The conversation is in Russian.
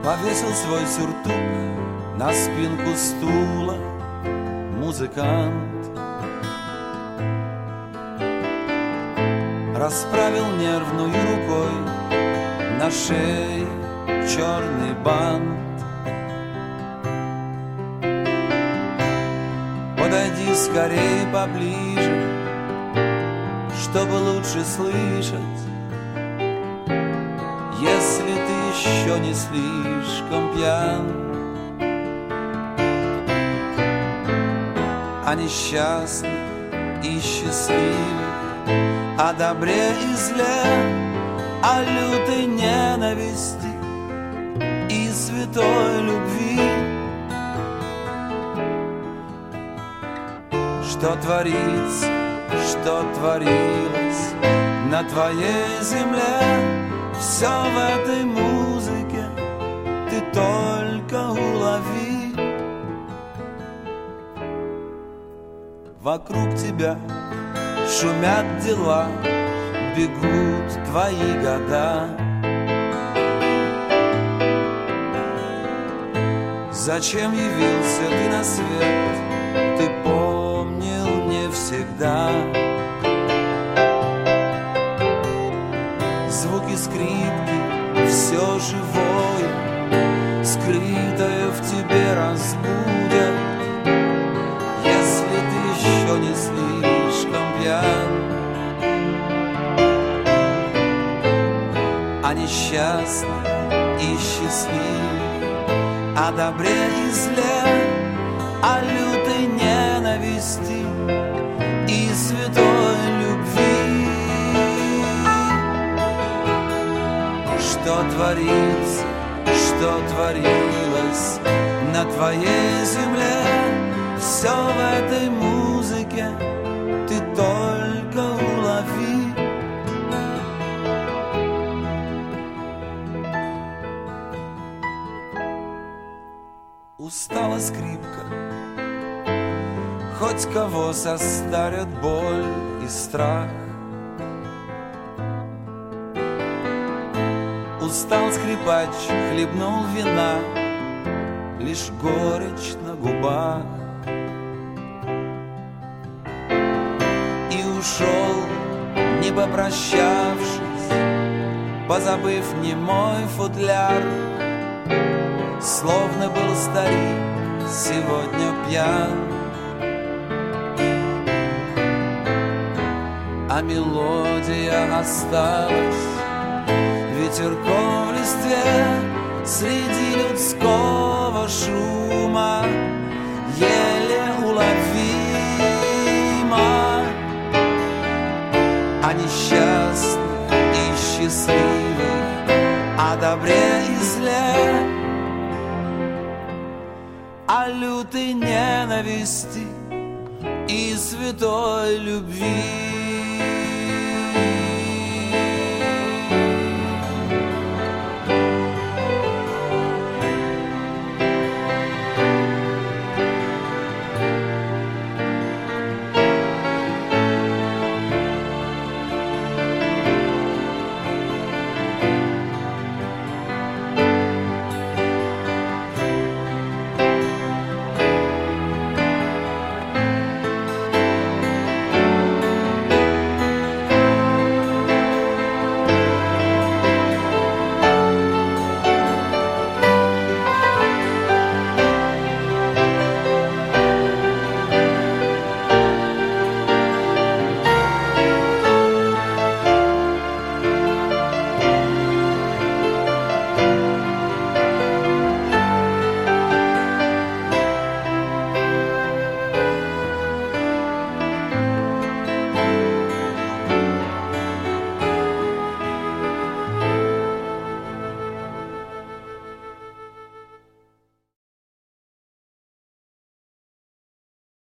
Повесил свой сюртук на спинку стула музыкант, расправил нервную рукой на шее черный бант. Подойди скорее поближе, чтобы лучше слышать, если ты еще не слишком пьян. О несчастных и счастливых, о добре и зле, о лютой ненависти и святой любви. Что творится, что творилось на твоей земле, все в этой музыке ты только улови. Вокруг тебя шумят дела, бегут твои года. Зачем явился ты на свет, ты помнил не всегда. Звуки скрипки, все живое, скрытое в тебе разбудят, если ты еще не слишком пьян. О несчастных и счастливых, о добре и зле, о лютой ненависти и святой любви. Что творится, что творилось на твоей земле, все в этой музыке ты только улови. Устала скрипка, хоть кого состарят боль и страх. Устал скрипач, хлебнул вина, лишь горечь на губах. И ушел, не попрощавшись, позабыв немой футляр. Словно был старик, сегодня пьян, а мелодия осталась ветерком в листве среди людского шума, еле уловима. О несчастных и счастливых, о добре и зле, о лютой ненависти и святой любви.